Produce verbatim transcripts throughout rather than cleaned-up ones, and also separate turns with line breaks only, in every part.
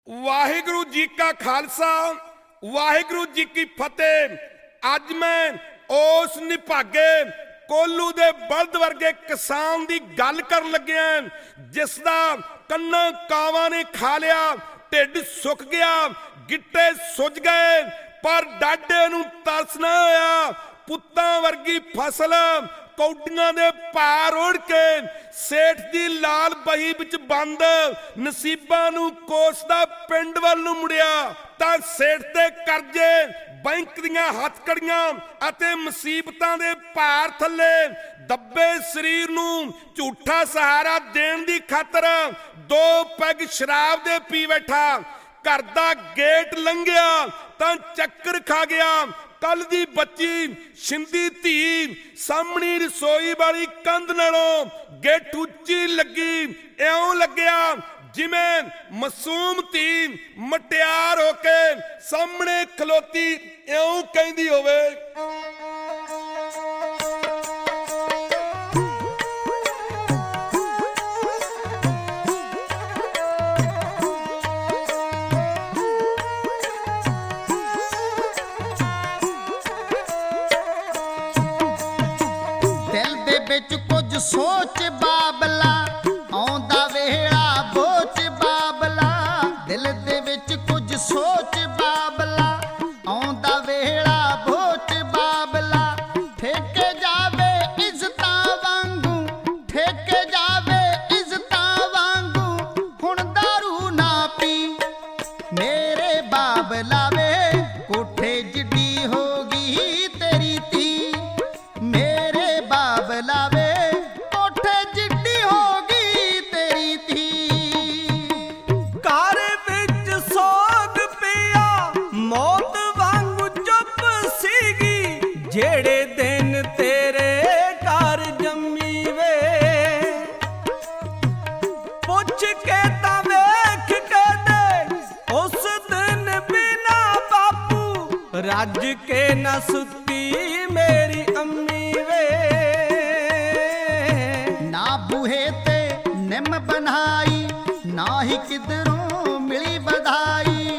वाहिगुरु जी का खालसा वाहिगुरु जी की फतेह। अज मैं उस निभागे कोलू दे बलद वर्गे किसान दी गल कर लग्या जिसदा कन्ना कावां ने खा लिया, ढिड सुक गया, गिट्टे सुज गए, पर डाडे नूं तरस ना होया। पुत्तां वर्गी फसल कौडियां दे पार उड़ के सेठ दी लाल बही विच बंद नसीबां नूं कोसदा पिंड वल नूं मुड़िया तां सेठ दे करजे, बैंक दीआं हथकड़ियां अते मुसीबतां दे भार थल्ले दब्बे शरीर नूं झूठा सहारा देण दी खातर दो पैग शराब दे पी बैठा। घर दा गेट लंघिया तां चक्कर खा गया। कल दी बच्ची शिंदी धी सामनी रसोई वाली कंध नालों गेट उच्ची लगी, इउं लग्या जिवें मासूम धी मटियार होके सामने खलोती इउं कहंदी होवे।
कुछ सोच बाबला आउंदा वेड़ा बोच बाबला, दिल दे विच कुछ सोच बाबला आउंदा वेड़ा बोच बाबला। ठेके जावे इज्जतां वांगू, ठेके जावे इज्जतां वांगू, हुण दारू ना पी मेरे बाबला वे, कोठे जिड्डी होगी तेरी थी मेरे बाबला वे,
जेड़े दिन तेरे घर जम्मी वे, पुछ के तां वेख के दे उस दिन बिना बापू रज के न सुती मेरी अम्मी वे।
ना बूहे ते निम बनाई ना ही किधरों मिली बधाई,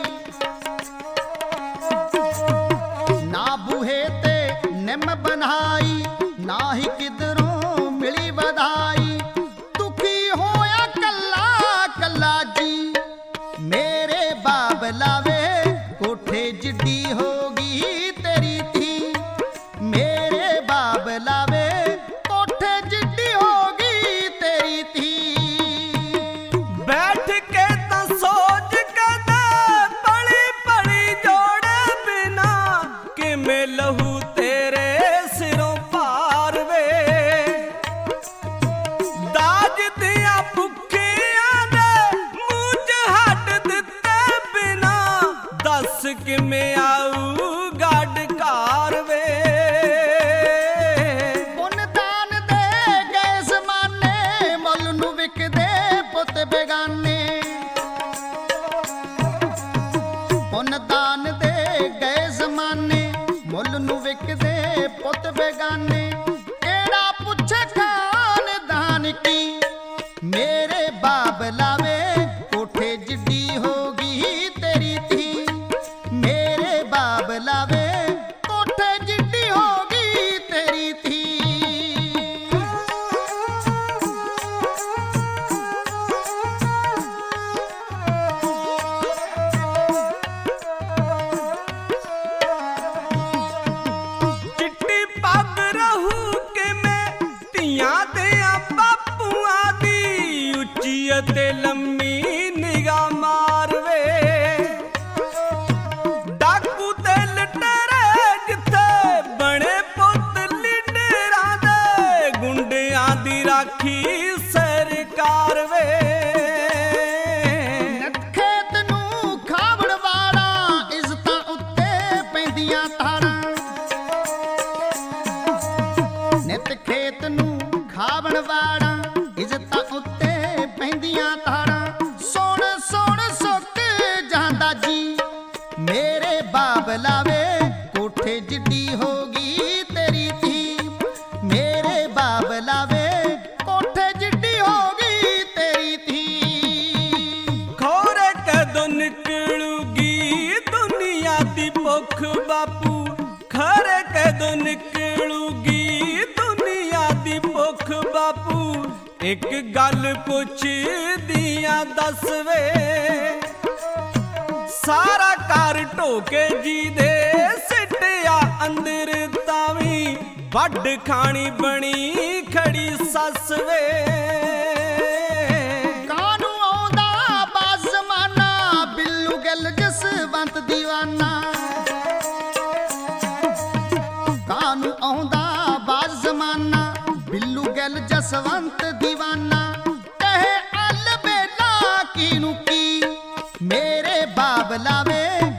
ना बूहे ते निम बनाई ना ही किधरों मिली बधाई। दुखी होया कल्ला कल्ला जी मेरे बाबला वे, कोठे जिड्डी होगी तेरी थी मेरे बाबला वे, कोठे जिड्डी होगी तेरी थी।
बैठ के तां सोच के दे पड़ी पड़ी जोड़े बिना किमें लहू तेरे सिरों पार वे। दाज दिया भुखियां दे मूंह च हट दिते बिना दस किमें आऊ गढ़ कार वे।
पुन दान दे गए जमाने मुल नूं विकदे पुत बेगाने, पुन दान दे गए जमाने मुल नूं विकदे पुत बेगाने। केड़ा पुछे खानदान की मेरे बाबला वे, कोठे जिड्डी होगी तेरी थी मेरे
ਕਦੋਂ ਨਿਕਲੂਗੀ ਦੁਨੀਆ ਦੀ ਭੁੱਖ ਬਾਪੂ, ਖਰੇ ਕਦੋਂ ਨਿਕਲੂਗੀ ਦੁਨੀਆ ਦੀ ਭੁੱਖ ਬਾਪੂ। ਇੱਕ ਗੱਲ ਪੁੱਛਦੀਆਂ ਦੱਸ ਵੇ, ਸਾਰਾ ਘਰ ਢੋਕੇ ਜੀ ਦੇ ਸਿੱਟਿਆ ਅੰਦਰ, ਤਾਵੀਂ ਵੱਢ ਖਾਣੀ ਬਣੀ ਖੜੀ ਸੱਸ ਵੇ।
ਕਾਨੂੰ ਆਉਂਦਾ ਬਾਜ਼ ਜ਼ਮਾਨਾ, ਬਿੱਲੂ ਗਿੱਲ ਜਸਵੰਤ ਦੀਵਾਨਾ। ਕਾਨੂੰ ਆਉਂਦਾ ਬਾਜ਼ ਜ਼ਮਾਨਾ, ਬਿੱਲੂ ਗਿੱਲ ਜਸਵੰਤ ਦੀਵਾਨਾ। ਕਹੇ ਅਲ ਬੇਲਾ ਕੀਨੂੰ ਕੀ ਮੇਰੇ ਬਾਬਲਾ ਵੇ।